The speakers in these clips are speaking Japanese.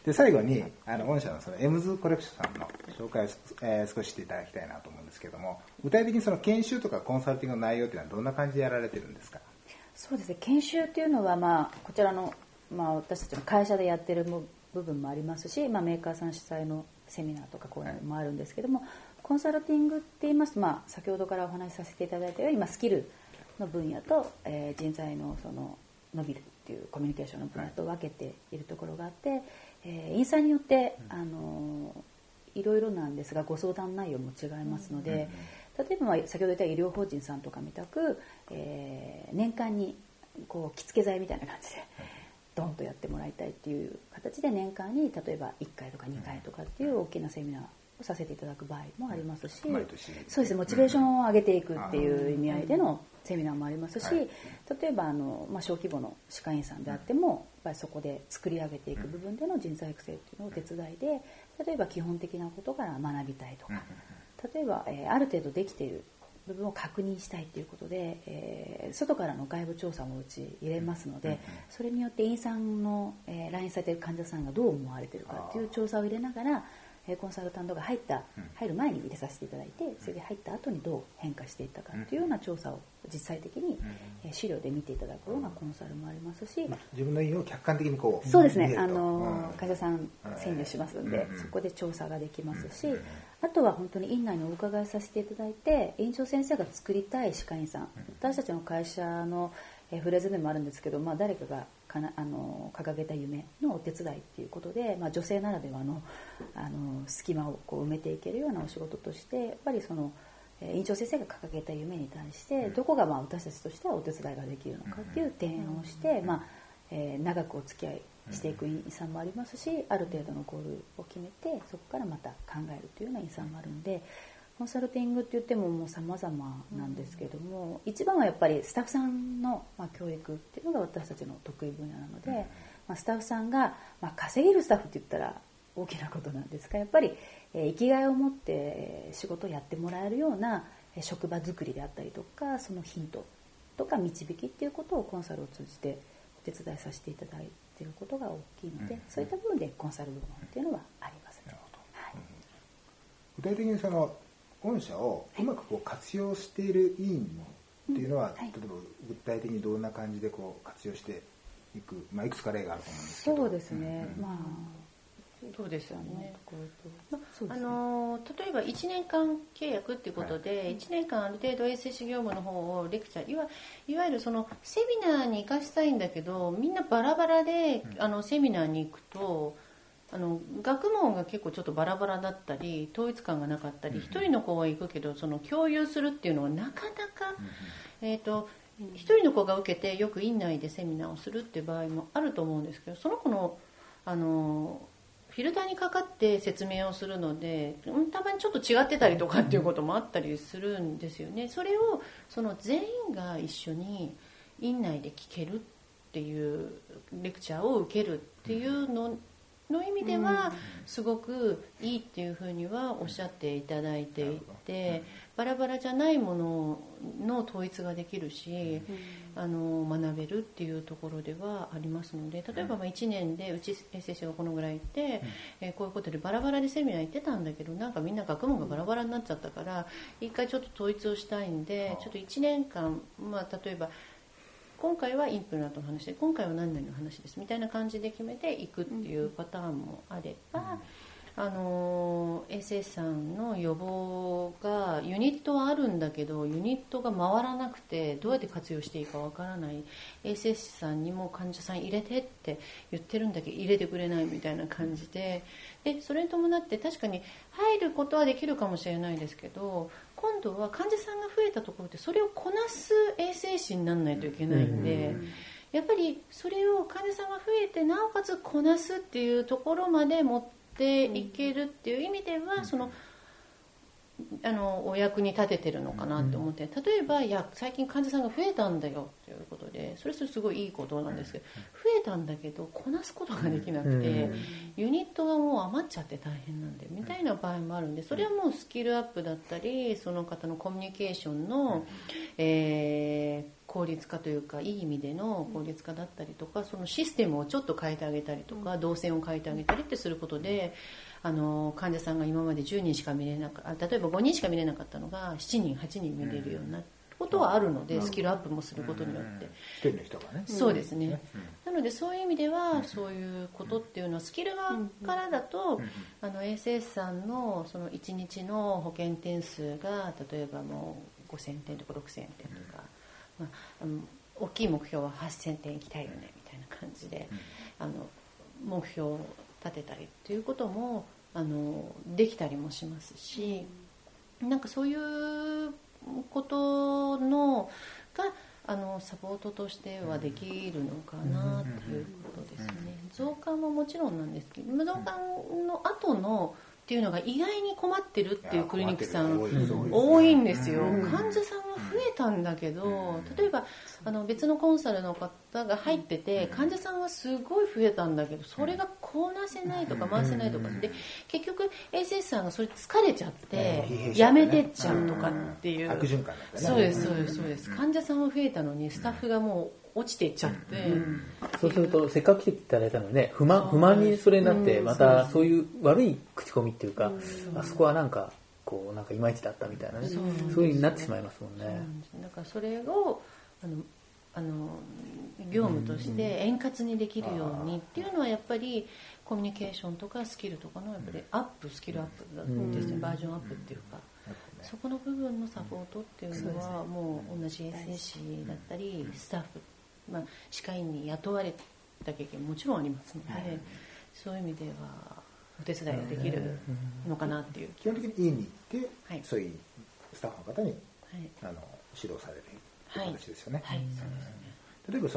で最後に御社のそのエムズコレクションさんの紹介を、少ししていただきたいなと思うんですけども、具体的にその研修とかコンサルティングの内容というのはどんな感じでやられてるんですか？ そうですね、研修っていうのは、こちらの、私たちの会社でやってる部分もありますし、メーカーさん主催のセミナーとかこういうのもあるんですけども、コンサルティングって言いますと、先ほどからお話しさせていただいたように、スキルの分野と、人材のその伸びるっていうコミュニケーションの分野と分けているところがあって、インサによっていろいろなんですがご相談内容も違いますので、例えば先ほど言った医療法人さんとかみたく、年間にこう着付け剤みたいな感じでドンとやってもらいたいっていう形で年間に例えば1回とか2回とかっていう大きなセミナーをさせていただく場合もありますし、そうですね、モチベーションを上げていくっていう意味合いでのセミナーもありますし、例えば小規模の歯科医院さんであってもやっぱりそこで作り上げていく部分での人材育成っていうのをお手伝いで、例えば基本的なことから学びたいとか、例えばある程度できている部分を確認したいということで、外からの外部調査もうち入れますので、それによって院さんの、来院されている患者さんがどう思われているかっていう調査を入れながら、コンサルタントが入る前に入れさせていただいて、それで入った後にどう変化していったかというような調査を実際的に資料で見ていただくようなコンサルもありますし、 自分の院を客観的にこう、 そうですね、患者さん潜入しますので、そこで調査ができますし、あとは本当に院内にお伺いさせていただいて、院長先生が作りたい歯科医院さん、私たちの会社のフレーズでもあるんですけど、誰かが掲げた夢のお手伝いっていうことで、女性ならではの隙間をこう埋めていけるようなお仕事として、やっぱりその院長先生が掲げた夢に対してどこが私たちとしてはお手伝いができるのかっていう提案をして、長くお付き合いしていく院さんもありますし、ある程度のゴールを決めてそこからまた考えるというような院さんもあるんで、コンサルティングって言ってももう様々なんですけども、一番はやっぱりスタッフさんの教育っていうのが私たちの得意分野なので、スタッフさんが稼げるスタッフって言ったら大きなことなんですが、やっぱり生きがいを持って仕事をやってもらえるような職場作りであったりとか、そのヒントとか導きっていうことをコンサルを通じてお手伝いさせていただいていることが大きいので、そういった部分でコンサル部門っていうのはありますね。 具体的にその御社をうまくこう活用している委員っていうのは、例えば具体的にどんな感じでこう活用していく、いくつか例があると思うんですけど。 そうですね、 そうですよね。例えば1年間契約っていうことで、1年間ある程度衛生士業務の方をレクチャー、いわゆるそのセミナーに行かしたいんだけど、みんなバラバラでセミナーに行くと、学問が結構ちょっとバラバラだったり、統一感がなかったり、一人の子は行くけどその共有するっていうのはなかなか、一人の子が受けてよく院内でセミナーをするっていう場合もあると思うんですけど、その子のフィルターにかかって説明をするので、たまにちょっと違ってたりとかっていうこともあったりするんですよね。それをその全員が一緒に院内で聞けるっていうレクチャーを受けるっていうの意味ではすごくいいっていうふうにはおっしゃっていただいていて、バラバラじゃないものの統一ができるし、学べるっていうところではありますので、例えば1年でうち衛生士がこのぐらいいて、こういうことでバラバラでセミナー行ってたんだけど、なんかみんな学問がバラバラになっちゃったから一回ちょっと統一をしたいんで、ちょっと1年間、例えば今回はインプラントの話で、今回は何々の話ですみたいな感じで決めていくっていうパターンもあれば、衛生士さんの予防がユニットはあるんだけど、ユニットが回らなくてどうやって活用していいかわからない、衛生士さんにも患者さん入れてって言ってるんだけど入れてくれないみたいな感じで、それに伴って確かに入ることはできるかもしれないですけど、今度は患者さんが増えたところでそれをこなす衛生士にならないといけないんで、やっぱりそれを患者さんが増えてなおかつこなすっていうところまで持っていけるっていう意味では、そのお役に立ててるのかなって思って、例えば最近患者さんが増えたんだよということで、それすごいいいことなんですけど、増えたんだけどこなすことができなくて、 ユニットがもう余っちゃって大変なんでみたいな場合もあるんで、それはもうスキルアップだったりその方のコミュニケーションの、効率化というかいい意味での効率化だったりとか、そのシステムをちょっと変えてあげたりとか、動線を変えてあげたりってすることで、患者さんが今まで10人しか見れなかった、例えば5人しか見れなかったのが7人8人見れるようになることはあるので、スキルアップもすることによって、 一人の人がね、 そうですね、なのでそういう意味ではそういうことっていうのはスキル側からだと、衛生士さんのその1日の保健点数が例えばもう5000点とか6000点とか、大きい目標は8000点いきたいよねみたいな感じで、目標を立てたりっていうこともできたりもしますし、なんかそういうことのがサポートとしてはできるのかなっていうことですね。増刊はもちろんなんですけど、増刊の後のっていうのが意外に困ってるっていうクリニックさん多いんですよ。患者さんは増えたんだけど、例えば別のコンサルの方が入ってて、患者さんはすごい増えたんだけどそれがこなせないとか回せないとかで、結局衛生士さんがそれ疲れちゃってやめてっちゃうとかっていう悪循環だったね。 そうですそうですそうです。患者さんは増えたのにスタッフがもう落ちていっちゃって、 そうするとせっかく来ていただいたのにね、不満にそれになって、またそういう悪い口コミっていうか、あそこはなんかこうなんかいまいちだったみたいなね、そういう風になってしまいますもんね。 だからそれを業務として円滑にできるようにっていうのはやっぱりコミュニケーションとかスキルとかのやっぱりスキルアップだですね、バージョンアップっていうか、そこの部分のサポートっていうのはもう同じ衛生士だったりスタッフ、歯科医に雇われた経験もちろんありますので、そういう意味ではお手伝いができるのかなっていう。 基本的に家に行って、そういうスタッフの方に、指導される形ですよね。例えば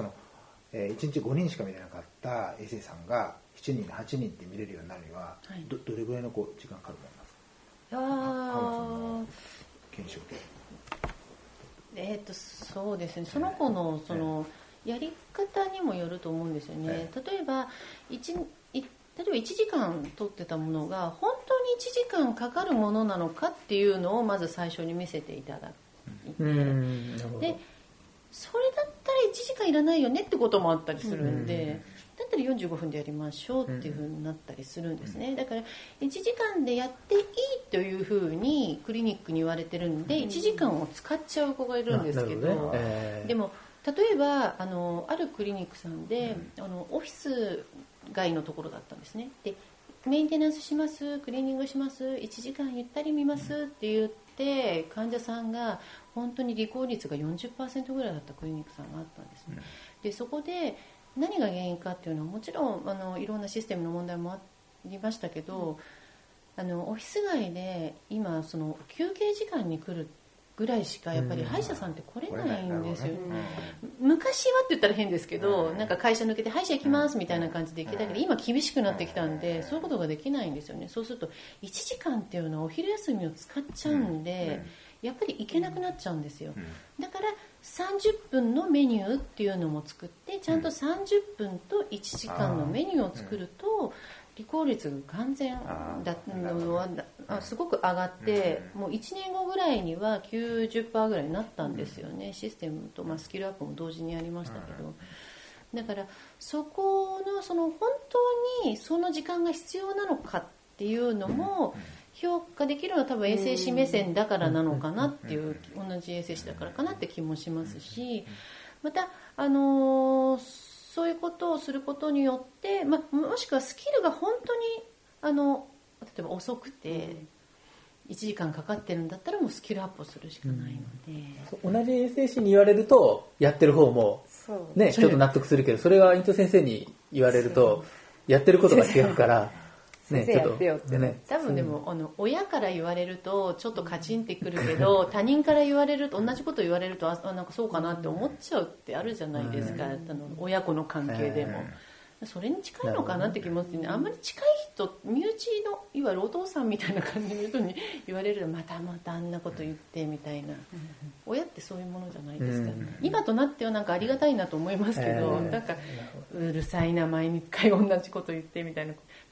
1日5人しか見れなかった衛生士さんが7人8人って見れるようになるには、どれぐらいの時間かかるものなんですか？研修で。 そうですね。その子のやり方にもよると思うんですよね。例えば1時間取ってたものが本当に1時間かかるものなのかっていうのをまず最初に見せていただいて、でそれだったら1時間いらないよねってこともあったりするんで、だったら45分でやりましょうっていう風になったりするんですね。だから1時間でやっていいという風にクリニックに言われてるんで1時間を使っちゃう子がいるんですけど、でも例えばあるクリニックさんでオフィス街のところだったんですね。でメンテナンスします、クリーニングします、1時間ゆったり見ますって言って患者さんが本当に離婚率が 40% ぐらいだったクリニックさんがあったんですね。でそこで何が原因かっていうのはもちろんいろんなシステムの問題もありましたけど、オフィス街で今休憩時間に来るぐらいしかやっぱり歯医者さんって来れないんですよ。昔はって言ったら変ですけど、なんか会社抜けて歯医者行きますみたいな感じで行けたけど、今厳しくなってきたんでそういうことができないんですよね。そうすると1時間っていうのはお昼休みを使っちゃうんで、やっぱり行けなくなっちゃうんですよ。だから30分のメニューっていうのも作って、ちゃんと30分と1時間のメニューを作ると離婚率が完全だのはすごく上がって、もう1年後ぐらいには 90% ぐらいになったんですよね。システムとスキルアップも同時にやりましたけど、だからそこの本当にその時間が必要なのかっていうのも評価できるのは多分衛生士目線だからなのかなっていう、同じ衛生士だからかなって気もしますし、またそういうことをすることによって、もしくはスキルが本当に例えば遅くて1時間かかってるんだったらもうスキルアップをするしかないので、 同じ衛生士に言われるとやってる方もねちょっと納得するけど、それが院長先生に言われるとやってることが違うから先生やってよってね。 多分でも親から言われるとちょっとカチンってくるけど、他人から言われると同じこと言われるとなんかそうかなって思っちゃうってあるじゃないですか、親子の関係でも。それに近いのかなって気持ちで、ね、あんまり近い人、身内のいわゆるお父さんみたいな感じの人に言われるとまたあんなこと言ってみたいな、親ってそういうものじゃないですか、今となってはなんかありがたいなと思いますけど、なんかうるさいな毎回同じこと言ってみたいな、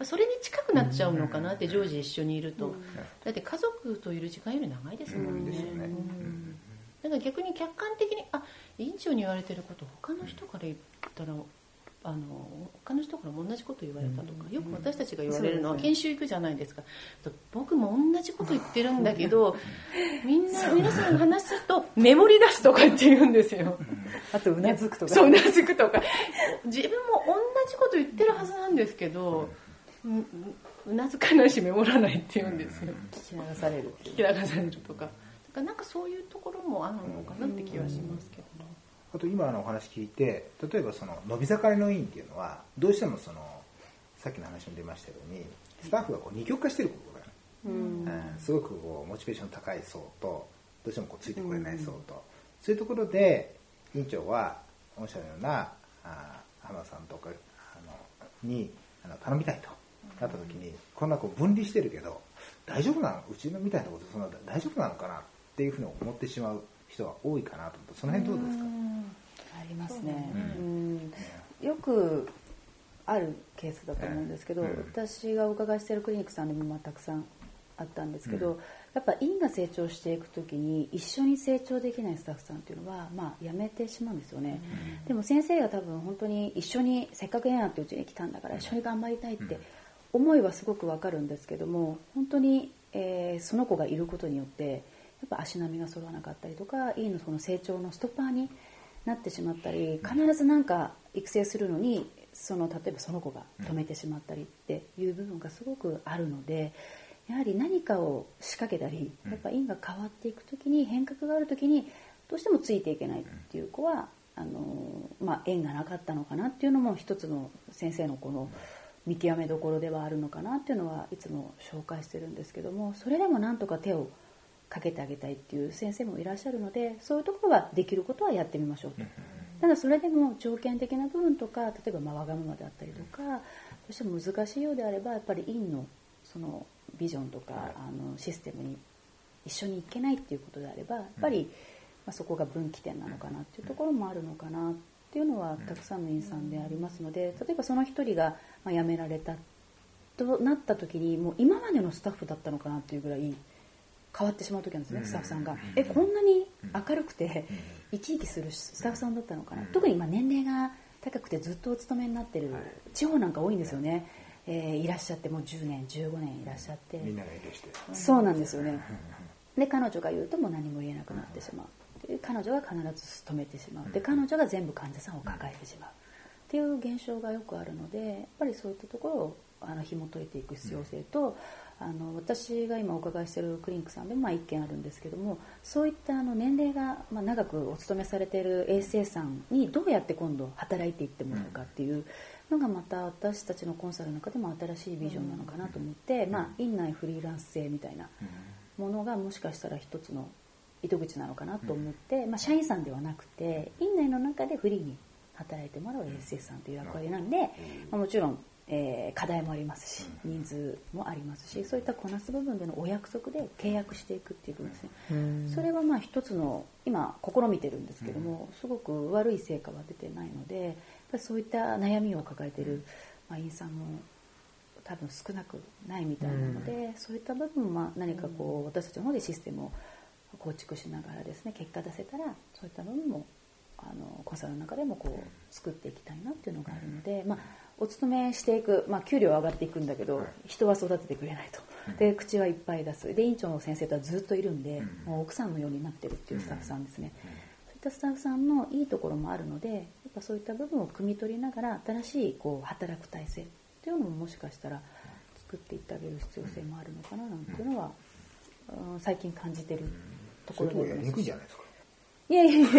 それに近くなっちゃうのかなって、常時一緒にいると。だって家族といる時間より長いですもんね。だから逆に客観的に院長に言われてること他の人から言ったら他の人からも同じこと言われたとか、よく私たちが言われるのは、研修行くじゃないですか。僕も同じこと言ってるんだけど、皆さんが話すとメモり出すとかって言うんですよ。 あとうなずくとか。 そう、うなずくとか。自分も同じこと言ってるはずなんですけど、うなずかないしメモらないって言うんですよ。 聞き流される。 聞き流されるとか。だからなんかそういうところもあるのかなって気はしますけどね。 あと今のお話聞いて、例えばその伸び盛りの院っていうのはどうしてもそのさっきの話も出ましたようにスタッフがこう二極化してることがある、すごくこうモチベーション高い層とどうしてもこうついてこれない層と、そういうところで院長は御社のような浜田さんとかに頼みたいとなった時に、こんなこう分離してるけど大丈夫なの、うちのみたいなことそんな大丈夫なのかなっていうふうに思ってしまう人が多いかなと思って、その辺どうですか？ ありますね。よくあるケースだと思うんですけど、私がお伺いしているクリニックさんでもたくさんあったんですけど、やっぱ院が成長していくときに一緒に成長できないスタッフさんっていうのは辞めてしまうんですよね。でも先生が多分本当に一緒にせっかくやってうちに来たんだから一緒に頑張りたいって思いはすごくわかるんですけども、本当に、その子がいることによってやっぱ足並みが揃わなかったりとか、医のその成長のストッパーになってしまったり、必ずなんか育成するのに例えばその子が止めてしまったりっていう部分がすごくあるので、やはり何かを仕掛けたり、やっぱ院が変わっていくときに変革があるときにどうしてもついていけないっていう子は縁がなかったのかなっていうのも一つの先生のこの見極めどころではあるのかなっていうのはいつも紹介してるんですけども、それでもなんとか手をかけてあげたいっていう先生もいらっしゃるので、そういうところはできることはやってみましょうと。ただそれでも条件的な部分とか、例えばわがままであったりとか、どうしても難しいようであればやっぱり院のそのビジョンとかシステムに一緒に行けないっていうことであれば、やっぱりそこが分岐点なのかなっていうところもあるのかなっていうのはたくさんの院さんでありますので、例えばその一人が辞められたとなった時に、もう今までのスタッフだったのかなっていうぐらい変わってしまう時なんですね、スタッフさんが。こんなに明るくて生き生きするスタッフさんだったのかな。特に今年齢が高くてずっとお勤めになってる地方なんか多いんですよね。いらっしゃってもう10年15年いらっしゃって、 みんなが遠慮して、 そうなんですよね。で彼女が言うともう何も言えなくなってしまう。で彼女が必ず止めてしまう。で彼女が全部患者さんを抱えてしまうっていう現象がよくあるので、やっぱりそういったところを紐解いていく必要性と、私が今お伺いしているクリニックさんでも1件あるんですけども、そういった年齢が長くお勤めされている衛生さんにどうやって今度働いていってもらうかっていうのがまた私たちのコンサルの中でも新しいビジョンなのかなと思って、院内フリーランス制みたいなものがもしかしたら一つの糸口なのかなと思って、社員さんではなくて院内の中でフリーに働いてもらう衛生さんという役割なんで、もちろん課題もありますし人数もありますし、そういったこなす部分でのお約束で契約していくっていう部分ですね。それは一つの今試みてるんですけども、すごく悪い成果は出てないので、やっぱりそういった悩みを抱えている院さんも多分少なくないみたいなので、そういった部分は何か私たちの方でシステムを構築しながらですね、結果出せたらそういった部分もコンサルの中でも作っていきたいなっていうのがあるので、お勤めしていく、給料は上がっていくんだけど人は育ててくれないと。で口はいっぱい出す。で院長の先生とはずっといるんで、もう奥さんのようになってるっていうスタッフさんですね。そういったスタッフさんのいいところもあるので、やっぱそういった部分を汲み取りながら新しい働く体制っていうのももしかしたら作っていってあげる必要性もあるのかななんていうのは、最近感じてるところでそれともやりにくいんじゃないですか。 い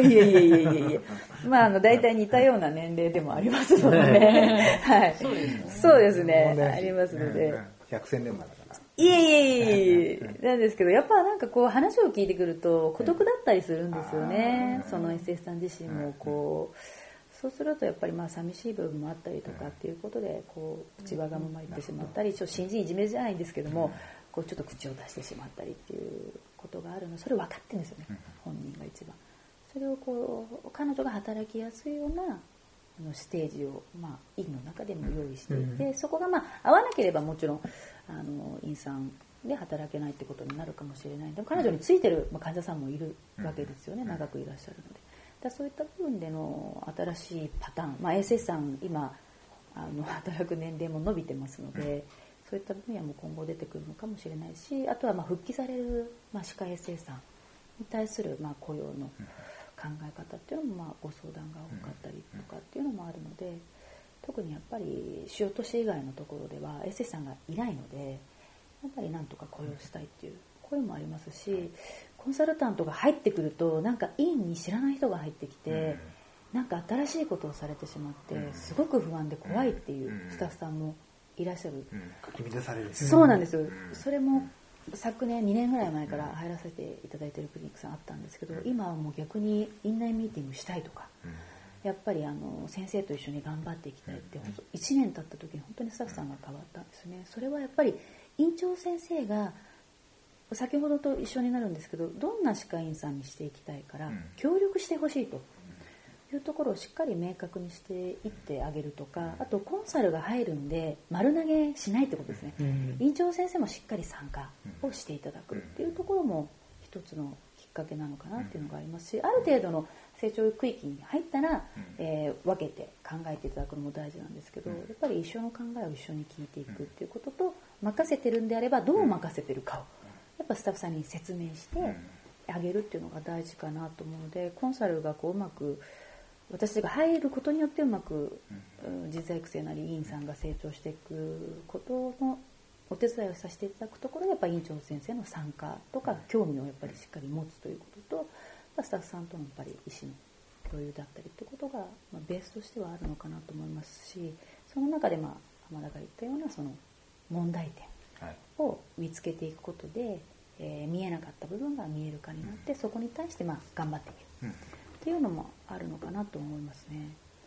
や大体似たような年齢でもありますので、はい、そうですね、ありますので、 百戦錬磨だから。 なんですけど、やっぱ話を聞いてくると孤独だったりするんですよね。その SS さん自身もそうするとやっぱり寂しい部分もあったりとかっていうことで口わがまま言ってしまったり、新人いじめじゃないんですけども、ちょっと口を出してしまったりっていうことがあるの。それ分かってるんですよね、本人が一番。それを彼女が働きやすいようなステージを、院の中でも用意していて、そこが合わなければもちろん院さんで働けないってことになるかもしれない。でも彼女についてる患者さんもいるわけですよね、長くいらっしゃるので。そういった部分での新しいパターン、衛生士さん今働く年齢も伸びてますので、そういった分野も今後出てくるのかもしれないし、あとは復帰される歯科衛生士さんに対する雇用の考え方っていうのもご相談が多かったりとかっていうのもあるので、特にやっぱり主要都市以外のところでは衛生士さんがいないので、やっぱりなんとか雇用したいっていう声もありますし、コンサルタントが入ってくると院に知らない人が入ってきて、新しいことをされてしまってすごく不安で怖いっていうスタッフさんもいらっしゃる。 かき乱されるんですね。 そうなんですよ。それも昨年2年ぐらい前から入らせていただいているクリニックさんあったんですけど、今はもう逆に院内ミーティングしたいとか、やっぱり先生と一緒に頑張っていきたいって、1年経った時に本当にスタッフさんが変わったんですね。それはやっぱり院長先生が先ほどと一緒になるんですけど、どんな歯科医院さんにしていきたいから協力してほしいというところをしっかり明確にしていってあげるとか、あとコンサルが入るんで丸投げしないってことですね。院長先生もしっかり参加をしていただくっていうところも一つのきっかけなのかなっていうのがありますし、ある程度の成長区域に入ったら、分けて考えていただくのも大事なんですけど、やっぱり一緒の考えを一緒に聞いていくっていうことと、任せてるんであればどう任せてるかをやっぱスタッフさんに説明してあげるっていうのが大事かなと思うので、コンサルがうまく私たちが入ることによってうまく人材育成なり委員さんが成長していくことのお手伝いをさせていただくところで、やっぱり院長先生の参加とか興味をやっぱりしっかり持つということと、スタッフさんとのやっぱり意思の共有だったりということが、ベースとしてはあるのかなと思いますし、その中で浜田が言ったようなその問題点を見つけていくことで、見えなかった部分が見える化になって、そこに対して頑張ってみるっていうのもあるのかなと思いますね。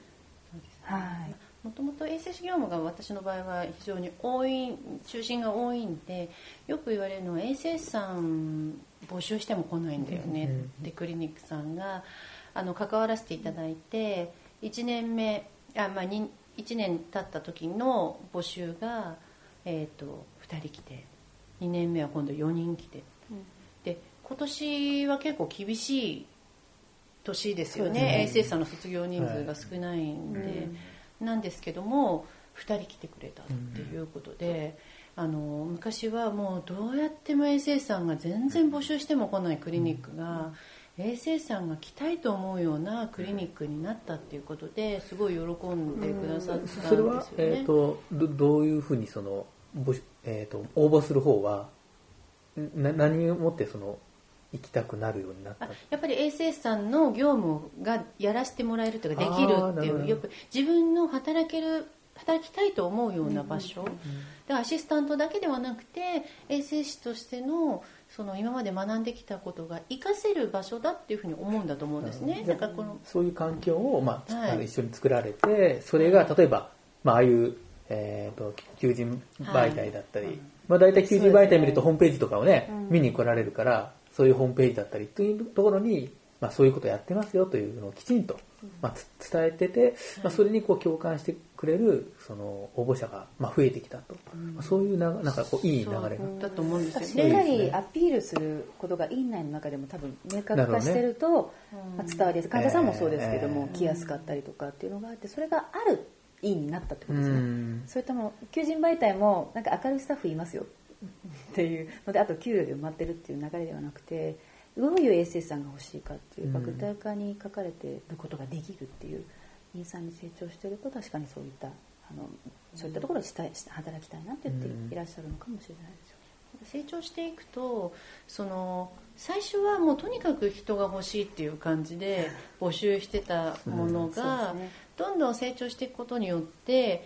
もともと衛生士業務が私の場合は非常に多い、中心が多いんで、よく言われるのは衛生士さん募集しても来ないんだよねってクリニックさんが関わらせていただいて、1年経った時の募集が、2人来て、2年目は今度4人来て、で今年は結構厳しい年ですよね。衛生士さんの卒業人数が少ないんで、なんですけども2人来てくれたっていうことで、昔はもうどうやっても衛生士さんが全然募集しても来ないクリニックが、衛生士さんが来たいと思うようなクリニックになったっていうことで、すごい喜んでくださったんですよね。 それは、どういうふうに応募する方は何をもって行きたくなるようになった？ やっぱり衛生士さんの業務がやらせてもらえるというか、できるっていう、やっぱり自分の働きたいと思うような場所、でアシスタントだけではなくて衛生士としての今まで学んできたことが活かせる場所だっていうふうに思うんだと思うんですね。だからそういう環境を、一緒に作られて、それが例えば、ああいう、求人媒体だったり、大体求人媒体見るとホームページとかをね、見に来られるから、そういうホームページだったりというところに、そういうことをやってますよというのをきちんと、伝えてて、それに共感してくれる応募者が増えてきたと、そういういい流れだと思うんですよね。 しっかりアピールすることが院内の中でも多分明確化してると伝わりやすい。患者さんもそうですけども来やすかったりとかっていうのがあって、それがある院になったってことですね。それとも求人媒体も明るいスタッフいますよっていうので、あと給料で埋まってるっていう流れではなくて、どういう衛生士さんが欲しいかっていう具体化に書かれていることができるっていう院さんに成長していると、確かにそういったところで働きたいなって言っていらっしゃるのかもしれないですよ。 成長していくと最初はもうとにかく人が欲しいっていう感じで募集してたものが、どんどん成長していくことによって、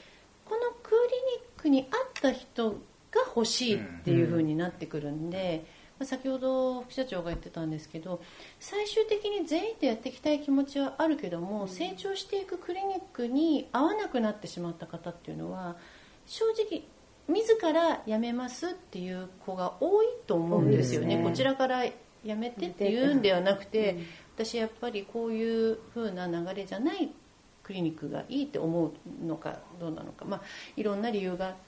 このクリニックに合った人が欲しいっていう風になってくるんで、先ほど副社長が言ってたんですけど、最終的に全員でやっていきたい気持ちはあるけども、成長していくクリニックに合わなくなってしまった方っていうのは、正直自ら辞めますっていう子が多いと思うんですよね。こちらから辞めてっていうんではなくて、私やっぱりこういう風な流れじゃないククリニックがいいって思うのかどうなのか、いろんな理由があって、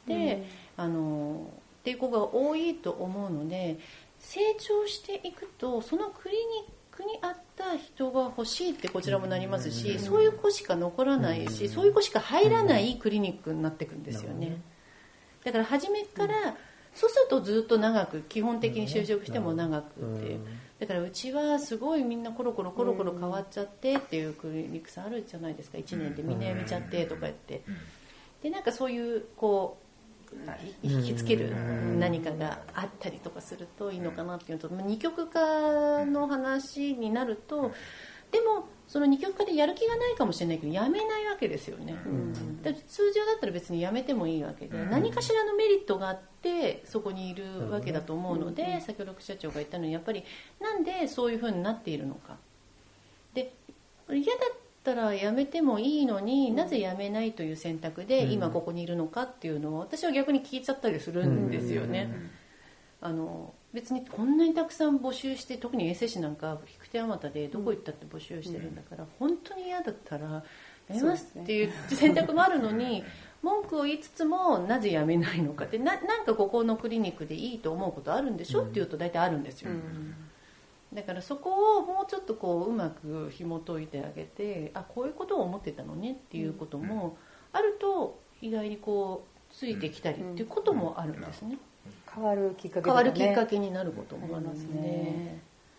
抵抗が多いと思うので、成長していくとそのクリニックに合った人が欲しいってこちらもなりますし、そういう子しか残らないし、そういう子しか入らないクリニックになっていくんですよね。だから初めから、そうするとずっと長く、基本的に就職しても長くっていう。だからうちはすごいみんなコロコロ変わっちゃってっていうクリニックさんあるじゃないですか。1年でみんな辞めちゃってとか言って。で、なんかそういうこう引きつける何かがあったりとかするといいのかなっていうのと、二極化の話になると、でもその二極化でやる気がないかもしれないけどやめないわけですよね。だ通常だったら別にやめてもいいわけで、何かしらのメリットがあってそこにいるわけだと思うので、先ほど副社長が言ったのに、やっぱりなんでそういう風になっているのかで、嫌だったらやめてもいいのに、なぜやめないという選択で今ここにいるのかっていうのを私は逆に聞いちゃったりするんですよね。別にこんなにたくさん募集して、特に衛生士なんか引く手あまたでどこ行ったって募集してるんだから、本当に嫌だったらやめますっていう選択もあるのに、文句を言いつつもなぜやめないのかって、なんかここのクリニックでいいと思うことあるんでしょって言うと大体あるんですよ。だからそこをもうちょっとこううまく紐解いてあげて、こういうことを思ってたのねっていうこともあると、意外にこうついてきたりっていうこともあるんですね。 変わるきっかけ、 変わるきっかけになることもありますね。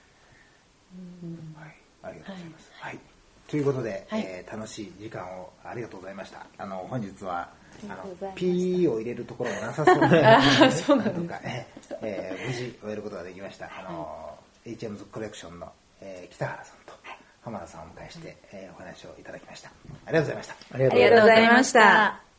はい、ありがとうございます。はい、ということで、楽しい時間をありがとうございました。本日はP を入れるところもなさそうなのとか、無事終えることができました。HM's コレクションの、北原さんと浜田さんをお迎えして、お話をいただきました。ありがとうございました。 ありがとうございました。